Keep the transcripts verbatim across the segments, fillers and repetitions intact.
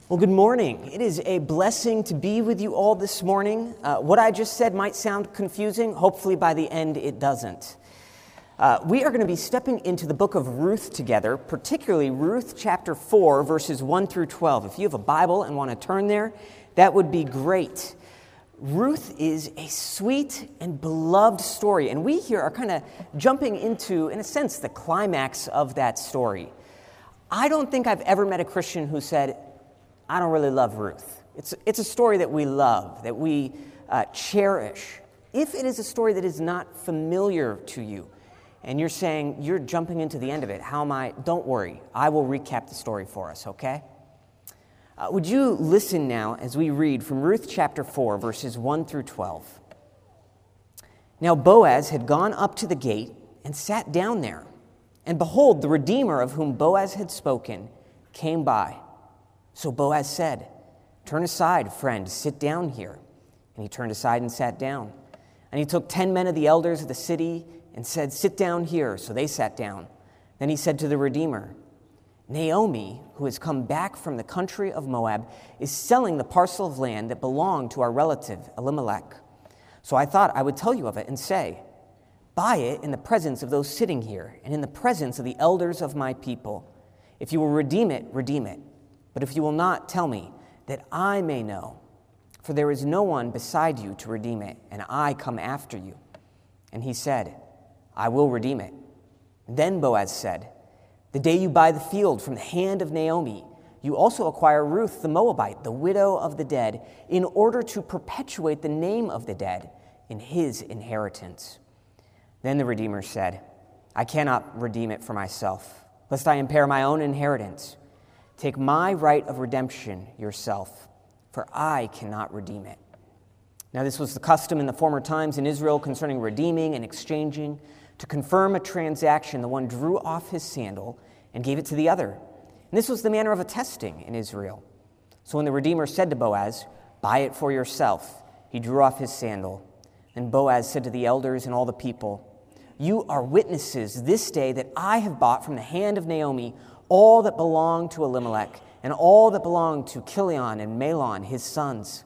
Well, good morning. It is a blessing to be with you all this morning. Uh, what I just said might sound confusing. Hopefully by the end it doesn't. Uh, we are going to be stepping into the book of Ruth together, particularly Ruth chapter four, verses one through twelve. If you have a Bible and want to turn there, that would be great. Ruth is a sweet and beloved story, and we here are kind of jumping into, in a sense, the climax of that story. I don't think I've ever met a Christian who said, I don't really love Ruth. It's, it's a story that we love, that we uh, cherish. If it is a story that is not familiar to you, and you're saying you're jumping into the end of it, how am I? Don't worry. I will recap the story for us, okay? Uh, would you listen now as we read from Ruth chapter four, verses one through twelve. Now Boaz had gone up to the gate and sat down there. And behold, the Redeemer of whom Boaz had spoken came by. So Boaz said, "Turn aside, friend, sit down here." And he turned aside and sat down. And he took ten men of the elders of the city and said, "Sit down here." So they sat down. Then he said to the Redeemer, "Naomi, who has come back from the country of Moab, is selling the parcel of land that belonged to our relative Elimelech. So I thought I would tell you of it and say, buy it in the presence of those sitting here and in the presence of the elders of my people. If you will redeem it, redeem it. But if you will not, tell me, that I may know. For there is no one beside you to redeem it, and I come after you." And he said, "I will redeem it." Then Boaz said, "The day you buy the field from the hand of Naomi, you also acquire Ruth the Moabite, the widow of the dead, in order to perpetuate the name of the dead in his inheritance." Then the Redeemer said, "I cannot redeem it for myself, lest I impair my own inheritance. Take my right of redemption yourself, for I cannot redeem it." Now this was the custom in the former times in Israel concerning redeeming and exchanging. To confirm a transaction, the one drew off his sandal and gave it to the other. And this was the manner of attesting in Israel. So when the Redeemer said to Boaz, "Buy it for yourself," he drew off his sandal. Then Boaz said to the elders and all the people, "You are witnesses this day that I have bought from the hand of Naomi all that belonged to Elimelech, and all that belonged to Chilion and Mahlon, his sons.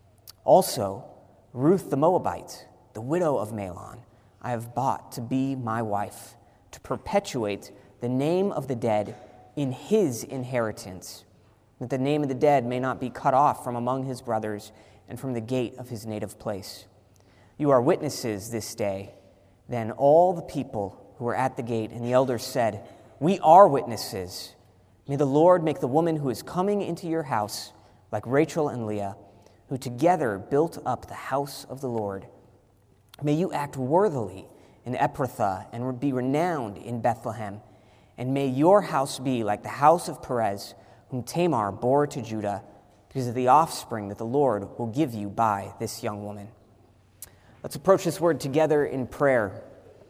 Also, Ruth the Moabite, the widow of Mahlon, I have bought to be my wife, to perpetuate the name of the dead in his inheritance, that the name of the dead may not be cut off from among his brothers and from the gate of his native place. You are witnesses this day." Then all the people who were at the gate and the elders said, "We are witnesses. May the Lord make the woman who is coming into your house like Rachel and Leah, who together built up the house of the Lord. May you act worthily in Ephrathah and be renowned in Bethlehem. And may your house be like the house of Perez, whom Tamar bore to Judah, because of the offspring that the Lord will give you by this young woman." Let's approach this word together in prayer.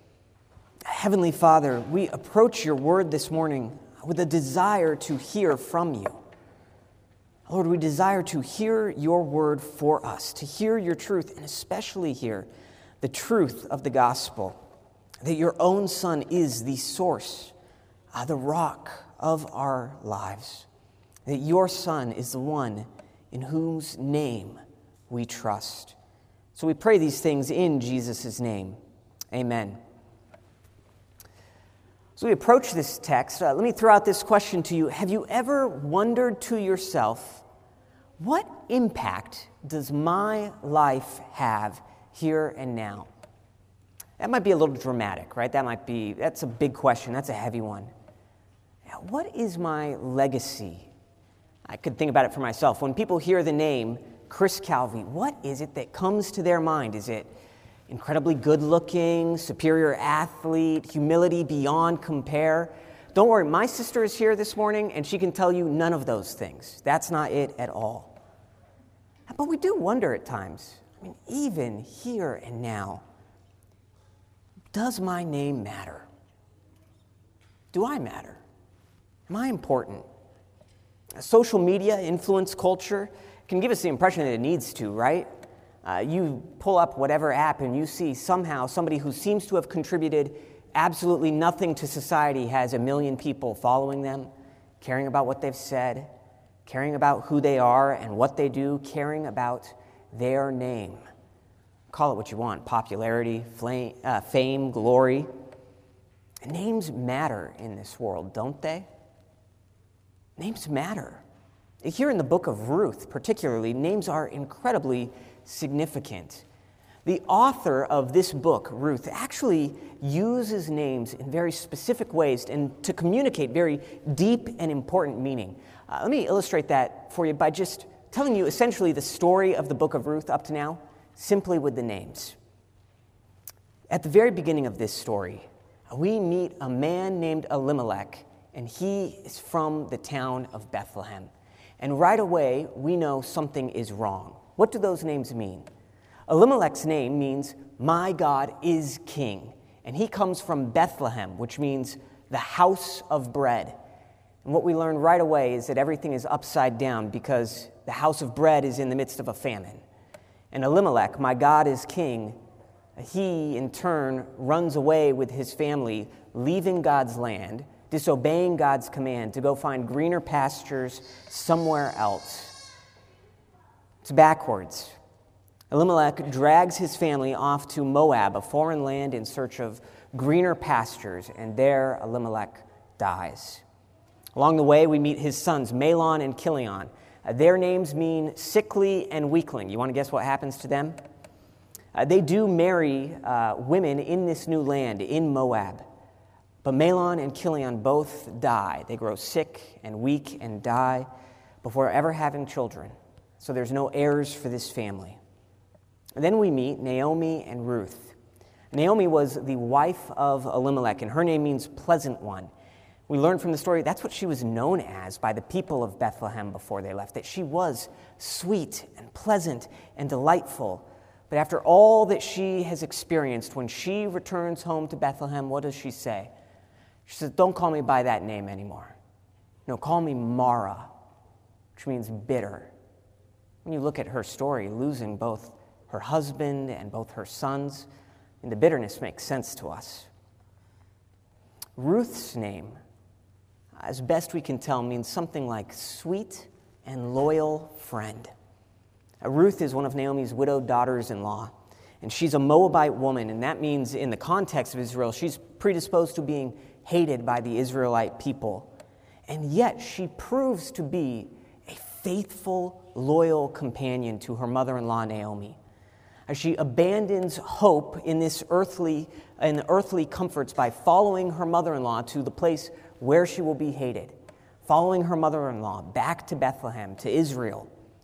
Heavenly Father, we approach your word this morning with a desire to hear from you. Lord, we desire to hear your word for us, to hear your truth, and especially hear the truth of the gospel, that your own Son is the source, uh, the rock of our lives, that your Son is the one in whose name we trust. So we pray these things in Jesus' name. Amen. So we approach this text. Uh, let me throw out this question to you. Have you ever wondered to yourself, what impact does my life have here and now? That might be a little dramatic, right? That might be, that's a big question. That's a heavy one. What is my legacy? I could think about it for myself. When people hear the name Chris Calvi, what is it that comes to their mind? Is it incredibly good-looking, superior athlete, humility beyond compare? Don't worry, my sister is here this morning, and she can tell you none of those things. That's not it at all. But we do wonder at times, I mean, even here and now, does my name matter? Do I matter? Am I important? Social media, influence culture, can give us the impression that it needs to, right? Uh, you pull up whatever app and you see somehow somebody who seems to have contributed absolutely nothing to society has a million people following them, caring about what they've said, caring about who they are and what they do, caring about their name. Call it what you want, popularity, flame, uh, fame, glory. Names matter in this world, don't they? Names matter. Here in the book of Ruth, particularly, names are incredibly significant. The author of this book, Ruth, actually uses names in very specific ways and to communicate very deep and important meaning. Uh, let me illustrate that for you by just telling you essentially the story of the book of Ruth up to now, simply with the names. At the very beginning of this story, we meet a man named Elimelech, and he is from the town of Bethlehem. And right away, we know something is wrong. What do those names mean? Elimelech's name means, my God is king. And he comes from Bethlehem, which means the house of bread. And what we learn right away is that everything is upside down because the house of bread is in the midst of a famine. And Elimelech, my God is king, he in turn runs away with his family, leaving God's land, disobeying God's command to go find greener pastures somewhere else. It's backwards. Elimelech drags his family off to Moab, a foreign land, in search of greener pastures, and there Elimelech dies. Along the way, we meet his sons, Mahlon and Chilion. Uh, their names mean sickly and weakling. You want to guess what happens to them? Uh, they do marry uh, women in this new land, in Moab. But Mahlon and Chilion both die. They grow sick and weak and die before ever having children. So there's no heirs for this family. And then we meet Naomi and Ruth. Naomi was the wife of Elimelech, and her name means pleasant one. We learn from the story that's what she was known as by the people of Bethlehem before they left, that she was sweet and pleasant and delightful. But after all that she has experienced, when she returns home to Bethlehem, what does she say? She says, don't call me by that name anymore. No, call me Mara, which means bitter. When you look at her story, losing both her husband and both her sons, and the bitterness makes sense to us. Ruth's name, as best we can tell, means something like sweet and loyal friend. Uh, Ruth is one of Naomi's widowed daughters-in-law, and she's a Moabite woman, and that means in the context of Israel, she's predisposed to being hated by the Israelite people. And yet she proves to be a faithful, loyal companion to her mother-in-law, Naomi. As she abandons hope in this earthly, in the earthly comforts by following her mother-in-law to the place where she will be hated, following her mother-in-law back to Bethlehem, to Israel.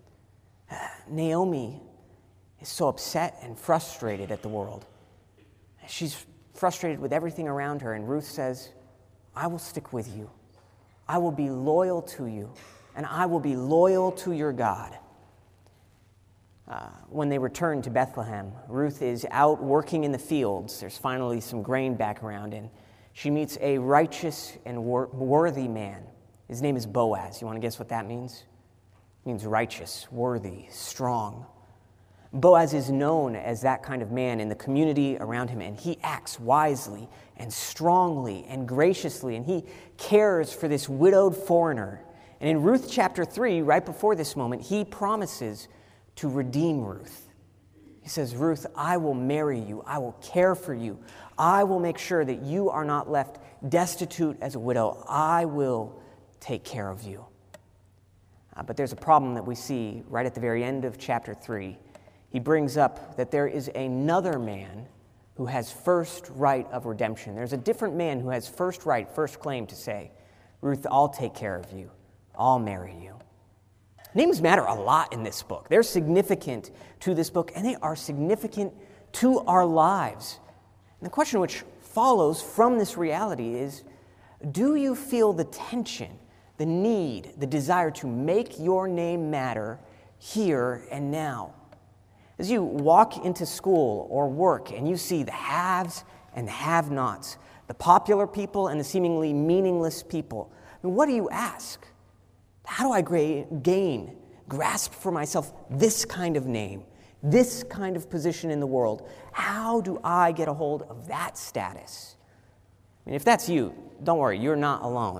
Naomi is so upset and frustrated at the world. She's frustrated with everything around her, and Ruth says, I will stick with you. I will be loyal to you, and I will be loyal to your God. Uh, when they return to Bethlehem, Ruth is out working in the fields. There's finally some grain back around, and she meets a righteous and wor- worthy man. His name is Boaz. You want to guess what that means? It means righteous, worthy, strong. Boaz is known as that kind of man in the community around him, and he acts wisely and strongly and graciously, and he cares for this widowed foreigner. And in Ruth chapter three, right before this moment, he promises to redeem Ruth. He says, Ruth, I will marry you. I will care for you. I will make sure that you are not left destitute as a widow. I will take care of you. Uh, but there's a problem that we see right at the very end of chapter three. He brings up that there is another man who has first right of redemption. There's a different man who has first right, first claim to say, Ruth, I'll take care of you. I'll marry you. Names matter a lot in this book. They're significant to this book, and they are significant to our lives. And the question which follows from this reality is, do you feel the tension, the need, the desire to make your name matter here and now? As you walk into school or work and you see the haves and the have-nots, the popular people and the seemingly meaningless people, I mean, what do you ask? How do I gra- gain, grasp for myself this kind of name, this kind of position in the world? How do I get a hold of that status? I mean, if that's you, don't worry, you're not alone.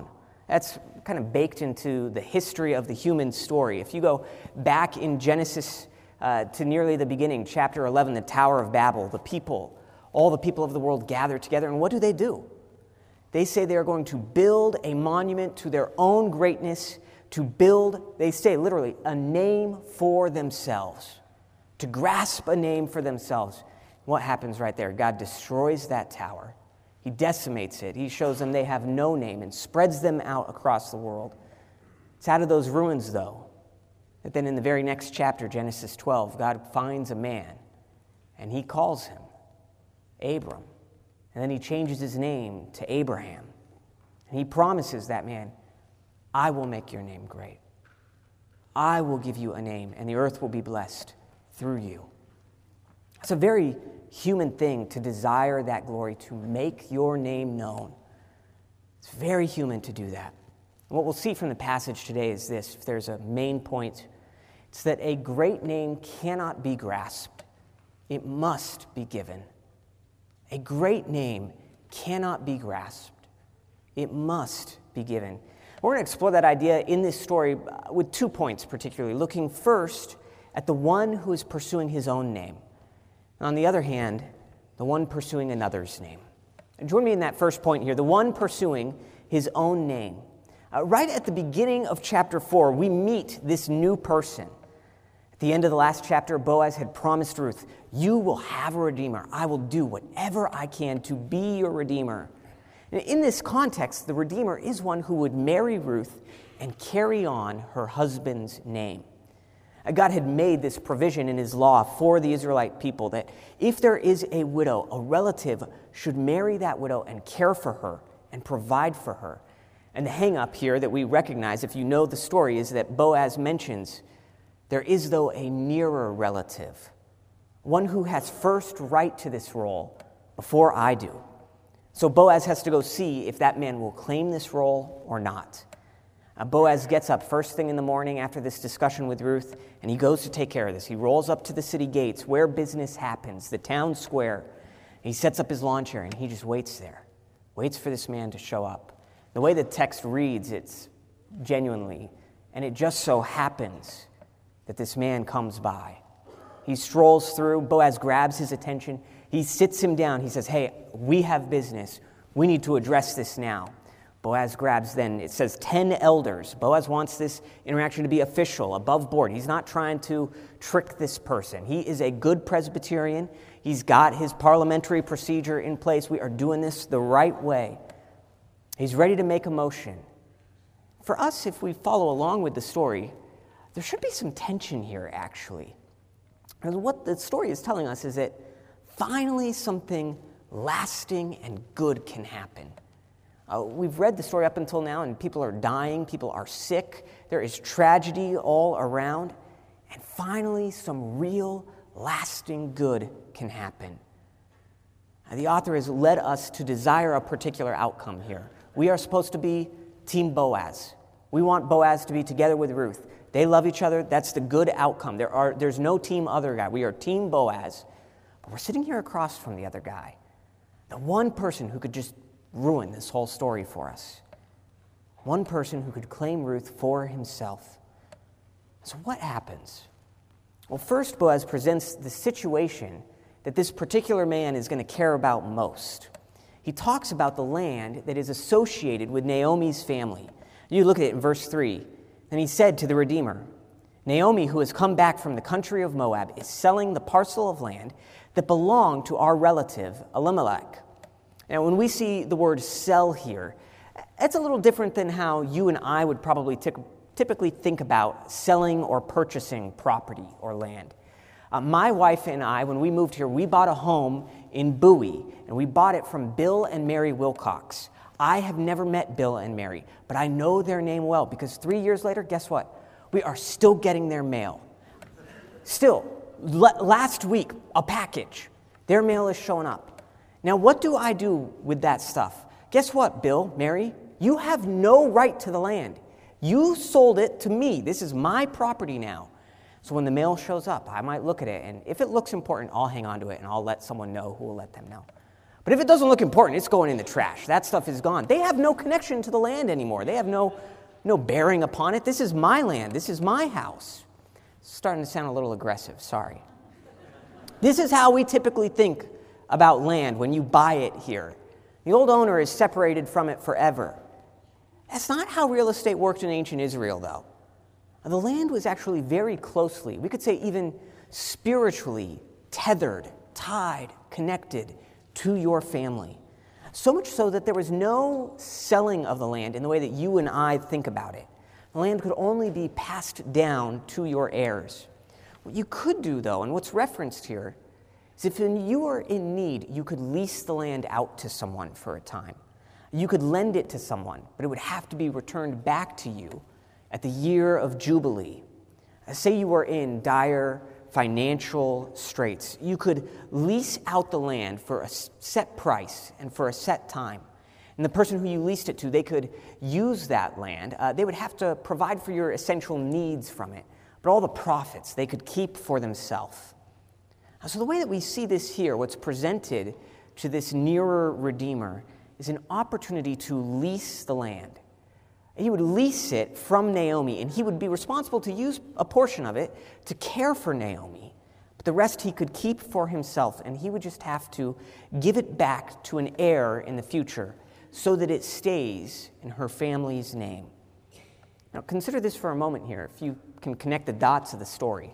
That's kind of baked into the history of the human story. If you go back in Genesis uh, to nearly the beginning, chapter eleven, the Tower of Babel, the people, all the people of the world gather together, and what do they do? They say they are going to build a monument to their own greatness, to build, they say literally, a name for themselves, to grasp a name for themselves. What happens right there? God destroys that tower. He decimates it. He shows them they have no name and spreads them out across the world. It's out of those ruins, though, that then in the very next chapter, Genesis twelve, God finds a man, and he calls him Abram. And then he changes his name to Abraham. And he promises that man, I will make your name great. I will give you a name, and the earth will be blessed through you. It's a very human thing to desire that glory, to make your name known. It's very human to do that. And what we'll see from the passage today is this, if there's a main point, it's that a great name cannot be grasped. It must be given. A great name cannot be grasped. It must be given. We're going to explore that idea in this story with two points particularly, looking first at the one who is pursuing his own name. On the other hand, the one pursuing another's name. And join me in that first point here, the one pursuing his own name. Uh, right at the beginning of chapter four, we meet this new person. At the end of the last chapter, Boaz had promised Ruth, you will have a redeemer. I will do whatever I can to be your redeemer. And in this context, the redeemer is one who would marry Ruth and carry on her husband's name. God had made this provision in his law for the Israelite people that if there is a widow, a relative should marry that widow and care for her and provide for her. And the hang-up here that we recognize, if you know the story, is that Boaz mentions there is, though, a nearer relative, one who has first right to this role before I do. So Boaz has to go see if that man will claim this role or not. Uh, Boaz gets up first thing in the morning after this discussion with Ruth, and he goes to take care of this. He rolls up to the city gates where business happens, the town square. He sets up his lawn chair, and he just waits there, waits for this man to show up. The way the text reads, it's genuinely, and it just so happens that this man comes by. He strolls through. Boaz grabs his attention. He sits him down. He says, hey, we have business. We need to address this now. Boaz grabs then, it says ten elders. Boaz wants this interaction to be official, above board. He's not trying to trick this person. He is a good Presbyterian. He's got his parliamentary procedure in place. We are doing this the right way. He's ready to make a motion. For us, if we follow along with the story, there should be some tension here, actually. Because what the story is telling us is that finally something lasting and good can happen. Uh, we've read the story up until now, and people are dying, people are sick, there is tragedy all around, and finally some real, lasting good can happen. Uh, the author has led us to desire a particular outcome here. We are supposed to be Team Boaz. We want Boaz to be together with Ruth. They love each other, that's the good outcome. There are, there's no team other guy. We are Team Boaz. But we're sitting here across from the other guy, the one person who could just ruin this whole story for us. One person who could claim Ruth for himself. So what happens? Well, first Boaz presents the situation that this particular man is going to care about most. He talks about the land that is associated with Naomi's family. You look at it in verse three. And he said to the Redeemer, Naomi, who has come back from the country of Moab, is selling the parcel of land that belonged to our relative Elimelech. Now, when we see the word sell here, it's a little different than how you and I would probably t- typically think about selling or purchasing property or land. Uh, my wife and I, when we moved here, we bought a home in Bowie, and we bought it from Bill and Mary Wilcox. I have never met Bill and Mary, but I know their name well because three years later, guess what? We are still getting their mail. Still, l- last week, a package. Their mail is showing up. Now, what do I do with that stuff? Guess what, Bill, Mary? You have no right to the land. You sold it to me. This is my property now. So when the mail shows up, I might look at it, and if it looks important, I'll hang on to it, and I'll let someone know who will let them know. But if it doesn't look important, it's going in the trash. That stuff is gone. They have no connection to the land anymore. They have no, no bearing upon it. This is my land. This is my house. It's starting to sound a little aggressive. Sorry. This is how we typically think about land when you buy it here. The old owner is separated from it forever. That's not how real estate worked in ancient Israel, though. The land was actually very closely, we could say even spiritually, tethered, tied, connected to your family. So much so that there was no selling of the land in the way that you and I think about it. The land could only be passed down to your heirs. What you could do, though, and what's referenced here, is if you were in need, you could lease the land out to someone for a time. You could lend it to someone, but it would have to be returned back to you at the year of Jubilee. Say you were in dire financial straits. You could lease out the land for a set price and for a set time. And the person who you leased it to, they could use that land. Uh, they would have to provide for your essential needs from it. But all the profits they could keep for themselves. So the way that we see this here, what's presented to this nearer Redeemer, is an opportunity to lease the land. He would lease it from Naomi, and he would be responsible to use a portion of it to care for Naomi. But the rest he could keep for himself, and he would just have to give it back to an heir in the future so that it stays in her family's name. Now consider this for a moment here, if you can connect the dots of the story.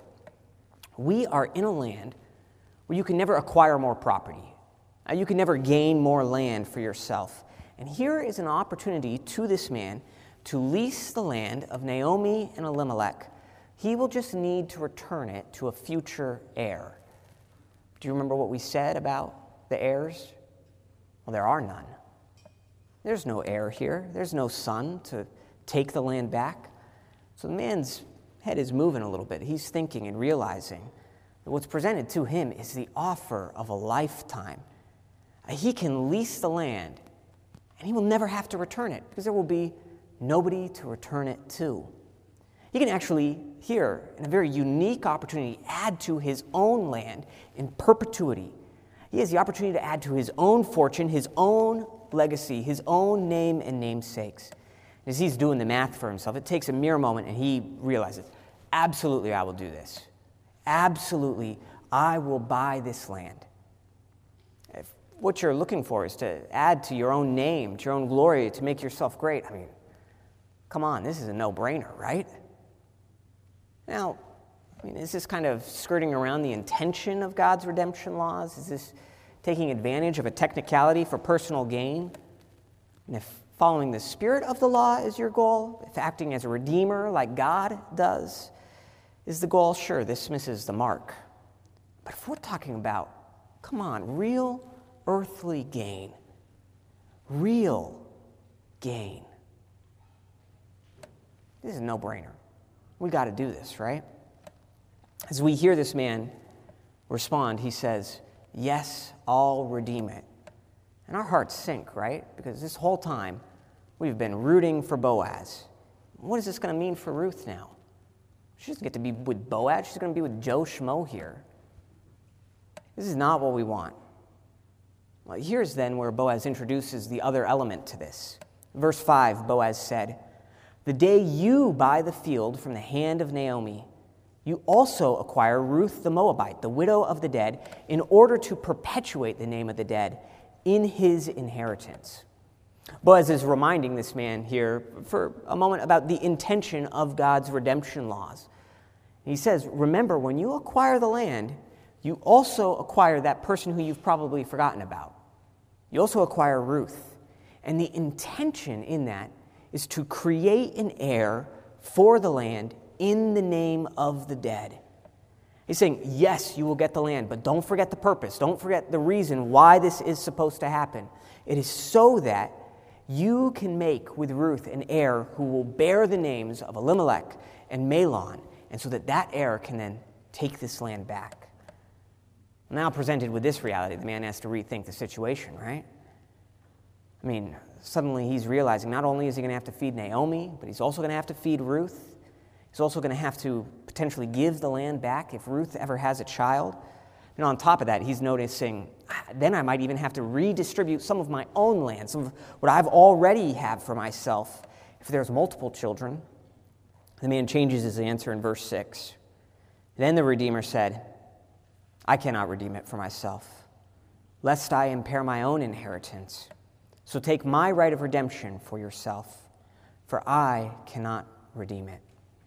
We are in a land where you can never acquire more property. You can never gain more land for yourself. And here is an opportunity to this man to lease the land of Naomi and Elimelech. He will just need to return it to a future heir. Do you remember what we said about the heirs? Well, there are none. There's no heir here. There's no son to take the land back. So the man's head is moving a little bit. He's thinking and realizing that what's presented to him is the offer of a lifetime. He can lease the land, and he will never have to return it because there will be nobody to return it to. He can actually, here, in a very unique opportunity, add to his own land in perpetuity. He has the opportunity to add to his own fortune, his own legacy, his own name and namesakes. As he's doing the math for himself, it takes a mere moment, and he realizes, absolutely, I will do this. Absolutely, I will buy this land. If what you're looking for is to add to your own name, to your own glory, to make yourself great, I mean, come on, this is a no-brainer, right? Now, I mean, is this kind of skirting around the intention of God's redemption laws? Is this taking advantage of a technicality for personal gain? And if following the spirit of the law is your goal, if acting as a redeemer like God does is the goal, sure, this misses the mark. But if we're talking about, come on, real earthly gain, real gain, this is a no-brainer. We got to do this, right? As we hear this man respond, he says, yes, I'll redeem it. And our hearts sink, right? Because this whole time, we've been rooting for Boaz. What is this going to mean for Ruth now? She doesn't get to be with Boaz. She's going to be with Joe Schmo here. This is not what we want. Well, here's then where Boaz introduces the other element to this. Verse five, Boaz said, the day you buy the field from the hand of Naomi, you also acquire Ruth the Moabite, the widow of the dead, in order to perpetuate the name of the dead in his inheritance. Boaz is reminding this man here for a moment about the intention of God's redemption laws. He says, remember, when you acquire the land, you also acquire that person who you've probably forgotten about. You also acquire Ruth. And the intention in that is to create an heir for the land in the name of the dead. He's saying, yes, you will get the land, but don't forget the purpose. Don't forget the reason why this is supposed to happen. It is so that you can make with Ruth an heir who will bear the names of Elimelech and Mahlon, and so that that heir can then take this land back. Now presented with this reality, the man has to rethink the situation, right? I mean, suddenly he's realizing not only is he going to have to feed Naomi, but he's also going to have to feed Ruth. He's also going to have to potentially give the land back if Ruth ever has a child. And on top of that, he's noticing, then I might even have to redistribute some of my own land, some of what I've already have for myself, if there's multiple children. The man changes his answer in verse six. Then the Redeemer said, I cannot redeem it for myself, lest I impair my own inheritance. So take my right of redemption for yourself, for I cannot redeem it.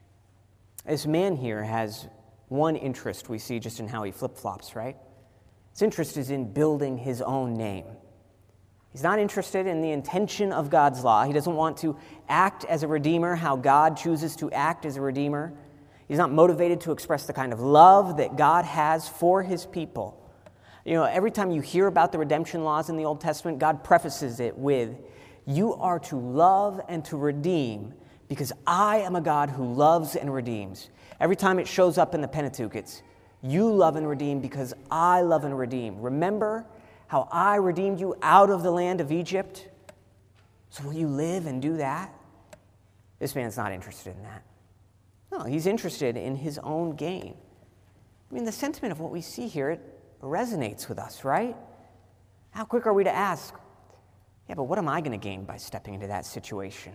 This man here has one interest we see just in how he flip-flops, right? His interest is in building his own name. He's not interested in the intention of God's law. He doesn't want to act as a redeemer how God chooses to act as a redeemer. He's not motivated to express the kind of love that God has for his people. You know, every time you hear about the redemption laws in the Old Testament, God prefaces it with, you are to love and to redeem because I am a God who loves and redeems. Every time it shows up in the Pentateuch, it's, you love and redeem because I love and redeem. Remember how I redeemed you out of the land of Egypt? So will you live and do that? This man's not interested in that. No, he's interested in his own gain. I mean, the sentiment of what we see here, it resonates with us, right? How quick are we to ask, yeah, but what am I going to gain by stepping into that situation?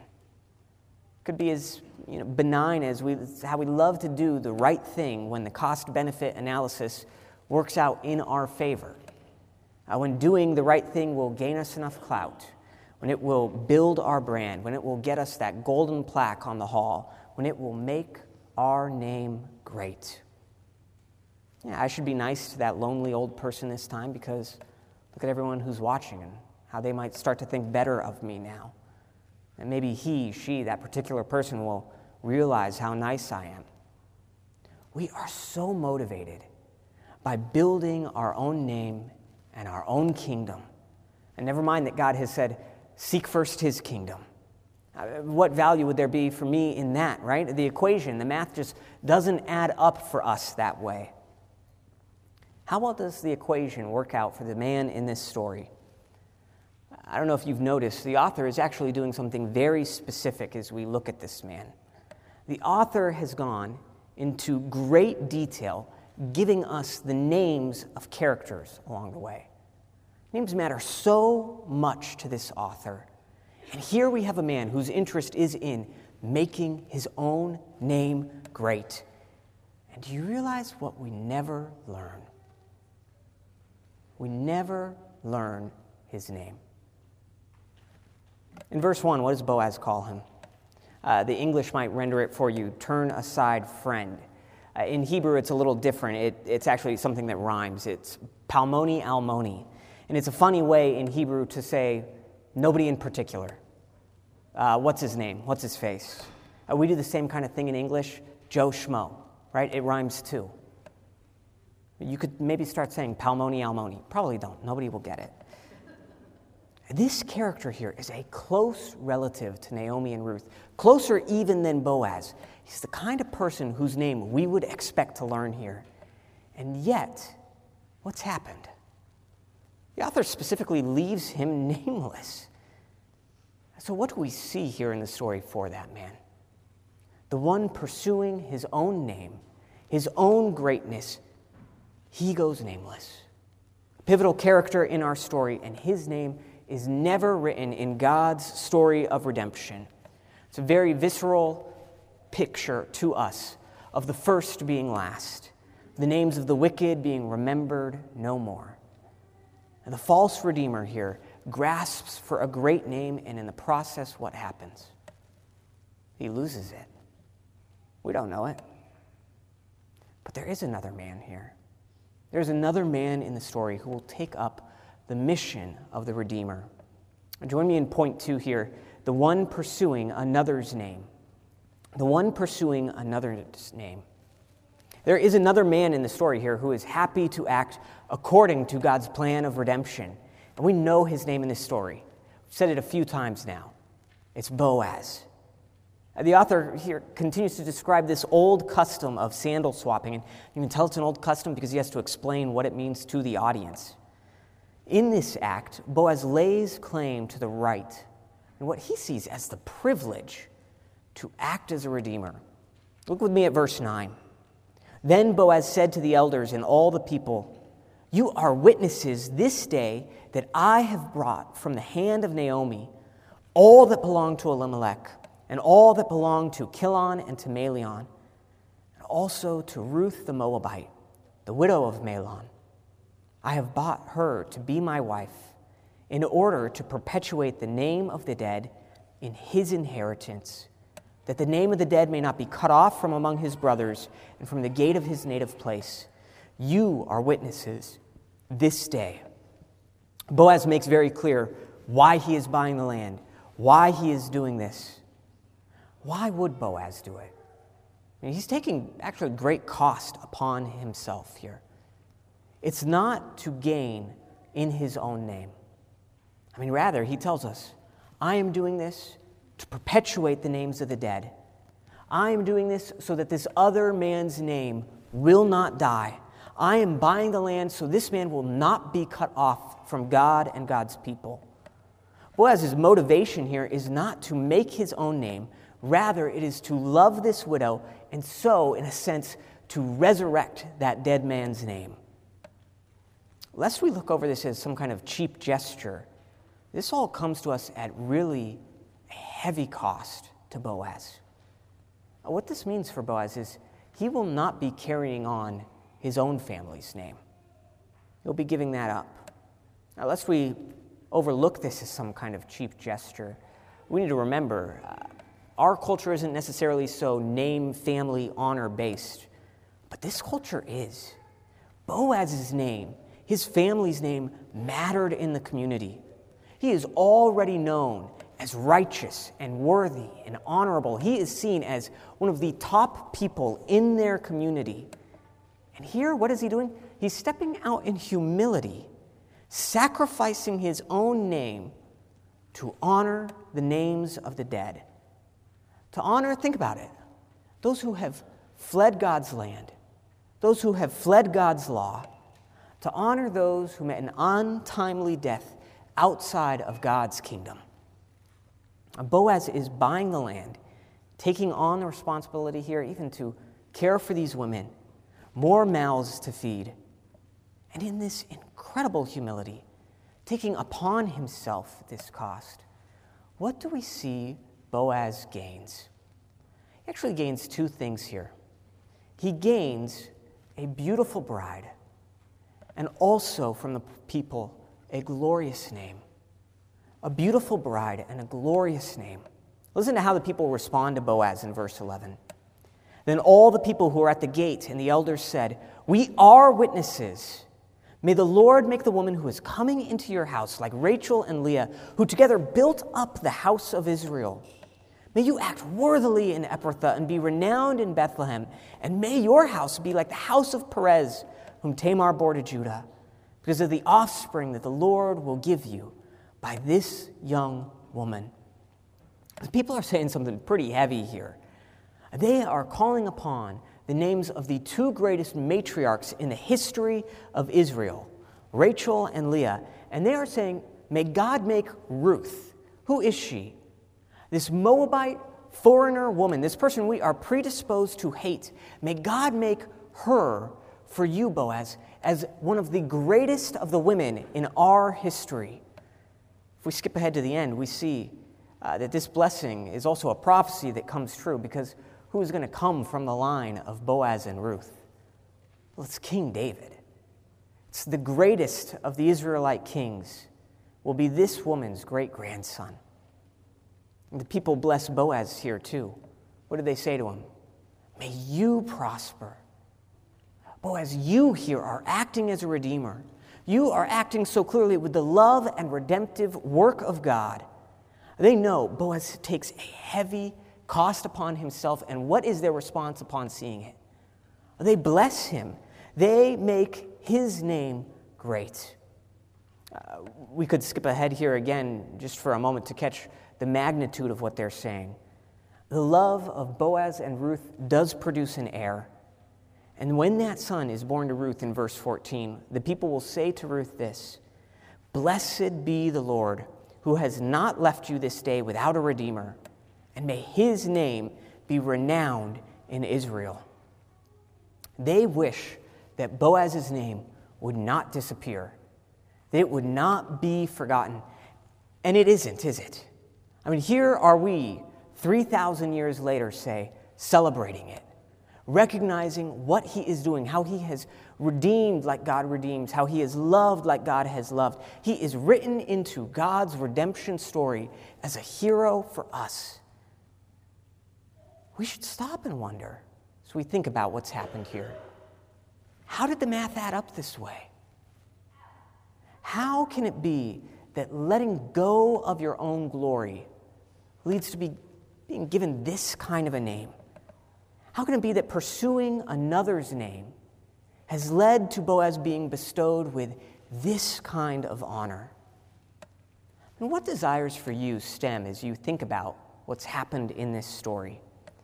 Could be as you know, benign as we, how we love to do the right thing when the cost-benefit analysis works out in our favor. Uh, when doing the right thing will gain us enough clout, when it will build our brand, when it will get us that golden plaque on the hall, when it will make our name great. Yeah, I should be nice to that lonely old person this time because look at everyone who's watching and how they might start to think better of me now. And maybe he, she, that particular person will realize how nice I am. We are so motivated by building our own name and our own kingdom. And never mind that God has said, seek first his kingdom. Uh, what value would there be for me in that, right? The equation, the math just doesn't add up for us that way. How well does the equation work out for the man in this story? I don't know if you've noticed, the author is actually doing something very specific as we look at this man. The author has gone into great detail giving us the names of characters along the way. Names matter so much to this author. And here we have a man whose interest is in making his own name great. And do you realize what we never learn? We never learn his name. In verse one, what does Boaz call him? Uh, the English might render it for you, turn aside friend. Uh, in Hebrew, it's a little different. It, it's actually something that rhymes. It's palmoni almoni. And it's a funny way in Hebrew to say nobody in particular. Uh, what's his name? What's his face? Uh, we do the same kind of thing in English, Joe Schmo, right? It rhymes too. You could maybe start saying palmoni almoni. Probably don't. Nobody will get it. This character here is a close relative to Naomi and Ruth, closer even than Boaz. He's the kind of person whose name we would expect to learn here. And yet, what's happened? The author specifically leaves him nameless. So what do we see here in the story for that man? The one pursuing his own name, his own greatness, he goes nameless. A pivotal character in our story, and his name is never written in God's story of redemption. It's a very visceral picture to us of the first being last, the names of the wicked being remembered no more. And the false redeemer here grasps for a great name, and in the process, what happens? He loses it. We don't know it. But there is another man here. There's another man in the story who will take up the mission of the Redeemer. Join me in point two here, the one pursuing another's name. The one pursuing another's name. There is another man in the story here who is happy to act according to God's plan of redemption. And we know his name in this story. We've said it a few times now. It's Boaz. The author here continues to describe this old custom of sandal swapping. And you can tell it's an old custom because he has to explain what it means to the audience. In this act, Boaz lays claim to the right and what he sees as the privilege to act as a redeemer. Look with me at verse nine. Then Boaz said to the elders and all the people, You are witnesses this day that I have brought from the hand of Naomi all that belonged to Elimelech, and all that belonged to Chilion and to Malion, and also to Ruth the Moabite, the widow of Mahlon. I have bought her to be my wife, in order to perpetuate the name of the dead in his inheritance, that the name of the dead may not be cut off from among his brothers and from the gate of his native place. You are witnesses this day. Boaz makes very clear why he is buying the land, why he is doing this. Why would Boaz do it? I mean, he's taking actually great cost upon himself here. It's not to gain in his own name. I mean, rather, he tells us, I am doing this to perpetuate the names of the dead. I am doing this so that this other man's name will not die. I am buying the land so this man will not be cut off from God and God's people. Boaz's motivation here is not to make his own name. Rather, it is to love this widow and so, in a sense, to resurrect that dead man's name. Lest we look over this as some kind of cheap gesture, this all comes to us at really a heavy cost to Boaz. What this means for Boaz is he will not be carrying on his own family's name. He'll be giving that up. Now, lest we overlook this as some kind of cheap gesture, we need to remember uh, our culture isn't necessarily so name, family, honor-based, but this culture is. Boaz's name, his family's name, mattered in the community. He is already known as righteous and worthy and honorable. He is seen as one of the top people in their community. And here, what is he doing? He's stepping out in humility, sacrificing his own name to honor the names of the dead. To honor, think about it, those who have fled God's land, those who have fled God's law, to honor those who met an untimely death outside of God's kingdom. Boaz is buying the land, taking on the responsibility here even to care for these women, more mouths to feed, and in this incredible humility, taking upon himself this cost. What do we see Boaz gains? He actually gains two things here. He gains a beautiful bride, and also from the people, a glorious name. A beautiful bride and a glorious name. Listen to how the people respond to Boaz in verse eleven. Then all the people who were at the gate and the elders said, "We are witnesses. May the Lord make the woman who is coming into your house like Rachel and Leah, who together built up the house of Israel. May you act worthily in Ephrathah and be renowned in Bethlehem, and may your house be like the house of Perez, whom Tamar bore to Judah, because of the offspring that the Lord will give you by this young woman." The people are saying something pretty heavy here. They are calling upon the names of the two greatest matriarchs in the history of Israel, Rachel and Leah, and they are saying, may God make Ruth. Who is she? This Moabite foreigner woman, this person we are predisposed to hate. May God make her for you, Boaz, as one of the greatest of the women in our history. If we skip ahead to the end, we see uh, that this blessing is also a prophecy that comes true, because who is going to come from the line of Boaz and Ruth? Well, it's King David. It's the greatest of the Israelite kings will be this woman's great-grandson. And the people bless Boaz here too. What did they say to him? May you prosper. Boaz, you here are acting as a redeemer. You are acting so clearly with the love and redemptive work of God. They know Boaz takes a heavy cost upon himself, and what is their response upon seeing it? They bless him. They make his name great. Uh, we could skip ahead here again just for a moment to catch the magnitude of what they're saying. The love of Boaz and Ruth does produce an heir. And when that son is born to Ruth in verse fourteen, the people will say to Ruth this, "Blessed be the Lord, who has not left you this day without a redeemer, and may his name be renowned in Israel." They wish that Boaz's name would not disappear, that it would not be forgotten. And it isn't, is it? I mean, here are we, three thousand years later, say, celebrating it, recognizing what he is doing, how he has redeemed like God redeems, how he has loved like God has loved. He is written into God's redemption story as a hero for us. We should stop and wonder as we think about what's happened here. How did the math add up this way? How can it be that letting go of your own glory leads to be being given this kind of a name? How can it be that pursuing another's name has led to Boaz being bestowed with this kind of honor? And what desires for you stem as you think about what's happened in this story?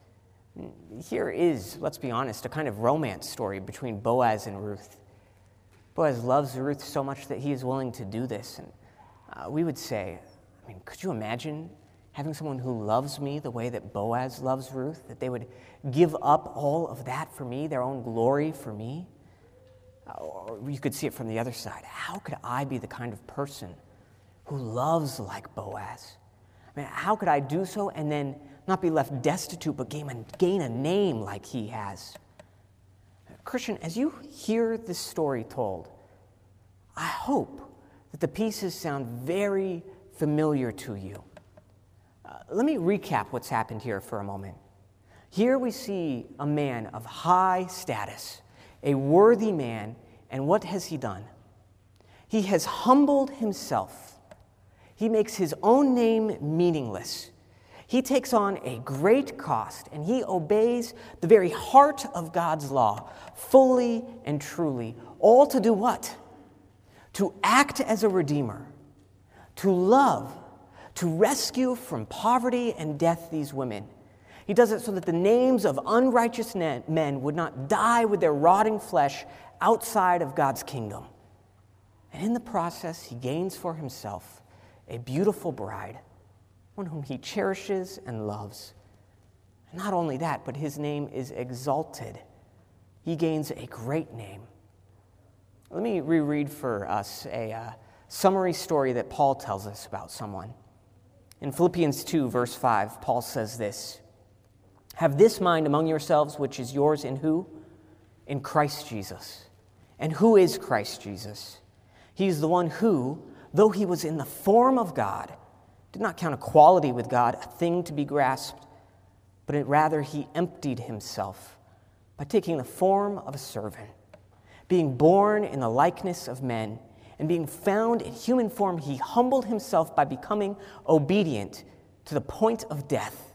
Here is, let's be honest, a kind of romance story between Boaz and Ruth. Boaz loves Ruth so much that he is willing to do this. And uh, we would say, I mean, could you imagine having someone who loves me the way that Boaz loves Ruth, that they would give up all of that for me, their own glory for me? Or you could see it from the other side. How could I be the kind of person who loves like Boaz? I mean, how could I do so and then not be left destitute, but gain a, gain a name like he has? Christian, as you hear this story told, I hope that the pieces sound very familiar to you. Uh, let me recap what's happened here for a moment. Here we see a man of high status, a worthy man, and what has he done? He has humbled himself. He makes his own name meaningless. He takes on a great cost, and he obeys the very heart of God's law, fully and truly. All to do what? To act as a redeemer, to love, to rescue from poverty and death these women. He does it so that the names of unrighteous men would not die with their rotting flesh outside of God's kingdom. And in the process, he gains for himself a beautiful bride, one whom he cherishes and loves. Not only that, but his name is exalted. He gains a great name. Let me reread for us a uh, summary story that Paul tells us about someone. In Philippians two, verse five, Paul says this: "Have this mind among yourselves, which is yours in who? In Christ Jesus." And who is Christ Jesus? He is the one who, though he was in the form of God, did not count equality with God a thing to be grasped, but it, rather he emptied himself by taking the form of a servant. Being born in the likeness of men, and being found in human form, he humbled himself by becoming obedient to the point of death,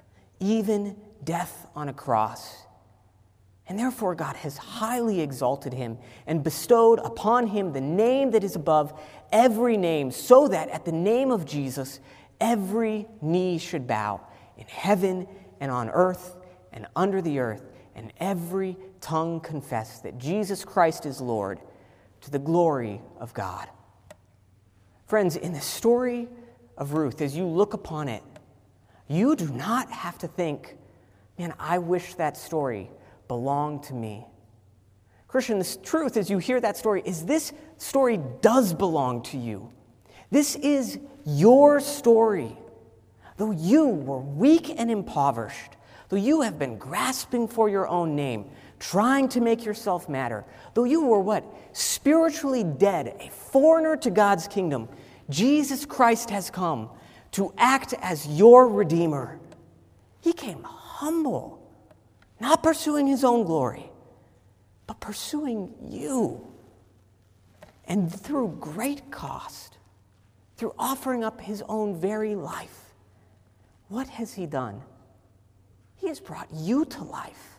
even death on a cross. And therefore God has highly exalted him and bestowed upon him the name that is above every name, so that at the name of Jesus every knee should bow, in heaven and on earth and under the earth, and every tongue confess that Jesus Christ is Lord, to the glory of God. Friends, in the story of Ruth, as you look upon it, you do not have to think, man, I wish that story belonged to me. Christian, the truth as you hear that story is this story does belong to you. This is your story. Though you were weak and impoverished, though you have been grasping for your own name, trying to make yourself matter, though you were what? Spiritually dead, a foreigner to God's kingdom, Jesus Christ has come to act as your Redeemer. He came humble, not pursuing his own glory, but pursuing you. And through great cost, through offering up his own very life, what has he done? He has brought you to life.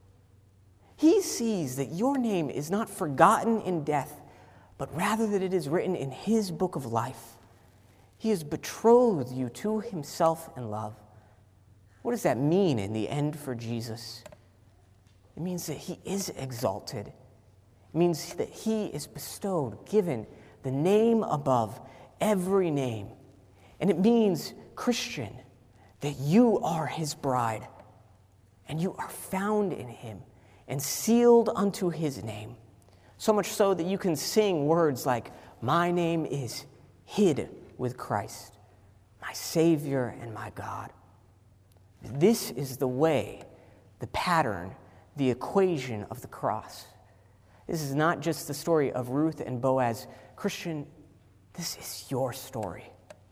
He sees that your name is not forgotten in death, but rather that it is written in his book of life. He has betrothed you to himself in love. What does that mean in the end for Jesus? It means that he is exalted. It means that he is bestowed, given the name above every name. And it means, Christian, that you are his bride, and you are found in him and sealed unto his name, So much so that you can sing words like, "My name is hid with Christ, my Savior and my God." This is the way, the pattern, the equation of the cross. This is not just the story of Ruth and Boaz. Christian, this is your story.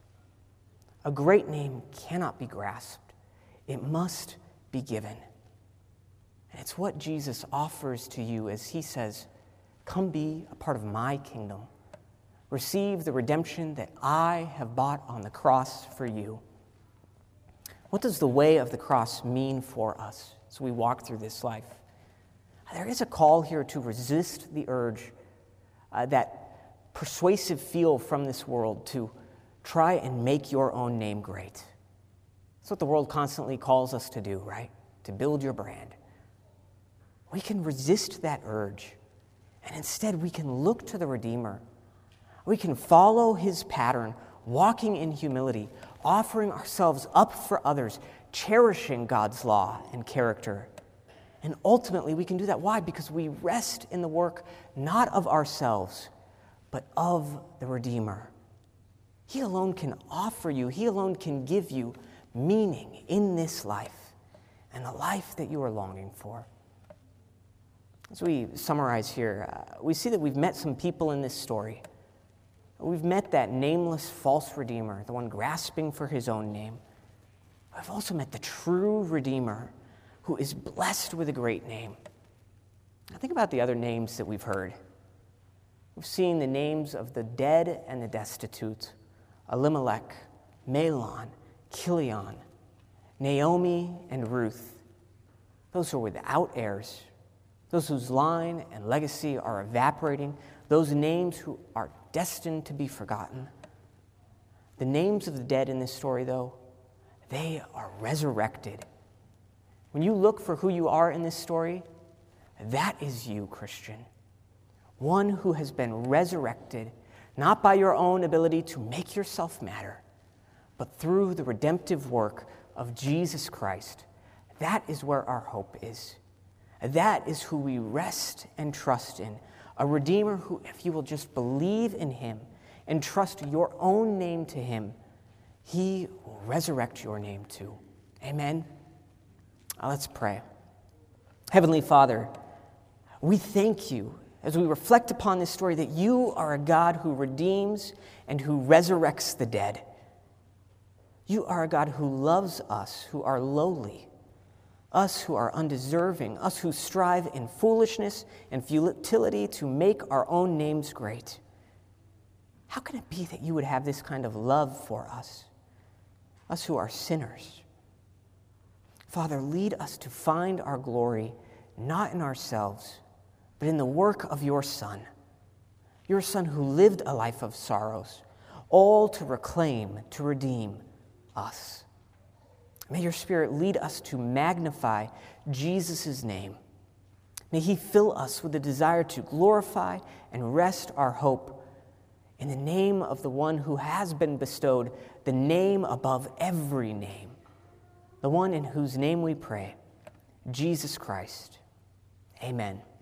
A great name cannot be grasped. It must be given. And it's what Jesus offers to you as he says, "Come be a part of my kingdom. Receive the redemption that I have bought on the cross for you." What does the way of the cross mean for us as we walk through this life? There is a call here to resist the urge, uh, that persuasive feel from this world to try and make your own name great. That's what the world constantly calls us to do, right? To build your brand. We can resist that urge, and instead we can look to the Redeemer. We can follow his pattern, walking in humility, offering ourselves up for others, cherishing God's law and character. And ultimately, we can do that. Why? Because we rest in the work not of ourselves, but of the Redeemer. He alone can offer you, he alone can give you meaning in this life and the life that you are longing for. As we summarize here, uh, we see that we've met some people in this story. We've met that nameless false redeemer, the one grasping for his own name. We've also met the true Redeemer who is blessed with a great name. Now think about the other names that we've heard. We've seen the names of the dead and the destitute, Elimelech, Mahlon, Chilion, Naomi, and Ruth. Those who are without heirs, those whose line and legacy are evaporating, those names who are destined to be forgotten. The names of the dead in this story, though, they are resurrected. When you look for who you are in this story, that is you, Christian. One who has been resurrected, not by your own ability to make yourself matter, but through the redemptive work of Jesus Christ. That is where our hope is. That is who we rest and trust in. A Redeemer who, if you will just believe in him and trust your own name to him, he will resurrect your name too. Amen? Now let's pray. Heavenly Father, we thank you as we reflect upon this story that you are a God who redeems and who resurrects the dead. You are a God who loves us, who are lowly, us who are undeserving, us who strive in foolishness and futility to make our own names great. How can it be that you would have this kind of love for us, us who are sinners? Father, lead us to find our glory not in ourselves, but in the work of your Son, your Son who lived a life of sorrows, all to reclaim, to redeem us. May your Spirit lead us to magnify Jesus' name. May he fill us with a desire to glorify and rest our hope in the name of the one who has been bestowed the name above every name, the one in whose name we pray, Jesus Christ. Amen.